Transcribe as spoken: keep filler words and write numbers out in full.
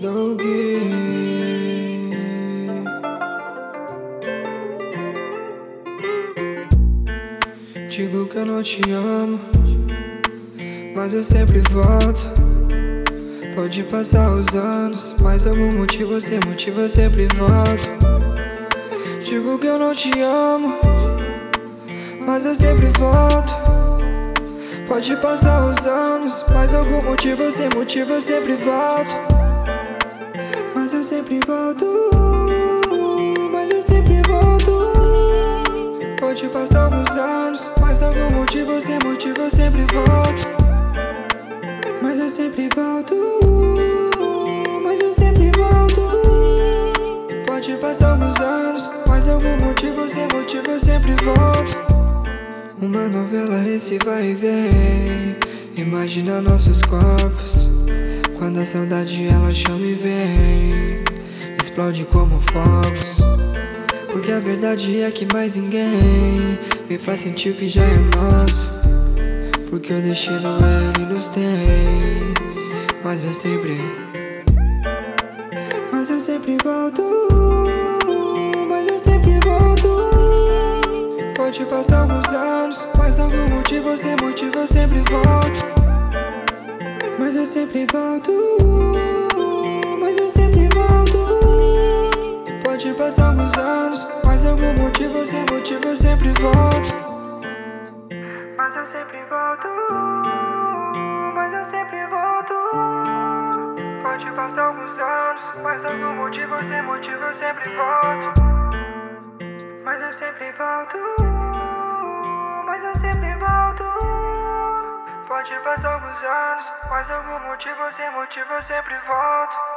Dougui. Digo que eu não te amo, mas eu sempre volto. Pode passar os anos, mas algum motivo sem motivo eu sempre volto. Digo que eu não te amo, mas eu sempre volto. Pode passar os anos, mas algum motivo sem motivo eu sempre volto. Mas eu sempre volto, mas eu sempre volto. Pode passar alguns anos, mas algum motivo sem motivo eu sempre volto. Mas eu sempre volto, mas eu sempre volto. Pode passar alguns anos, mas algum motivo sem motivo eu sempre volto. Uma novela, esse vai e vem. Imagina nossos corpos, quando a saudade ela chama e vem. Explode como fogos, porque a verdade é que mais ninguém me faz sentir o que já é nosso, porque o destino ele nos tem. Mas eu sempre, mas eu sempre volto, mas eu sempre volto. Pode passar alguns anos, mas algum motivo sem motivo eu sempre volto. Mas eu sempre volto, mas eu sempre volto. Pode passar alguns anos, mas algum motivo sem motivo eu sempre volto. Mas eu sempre volto, mas eu sempre volto. Pode passar alguns anos, mas algum motivo sem motivo eu sempre volto. Mas eu sempre volto, mas eu sempre volto. Pode passar alguns anos, mas algum motivo sem motivo eu sempre volto.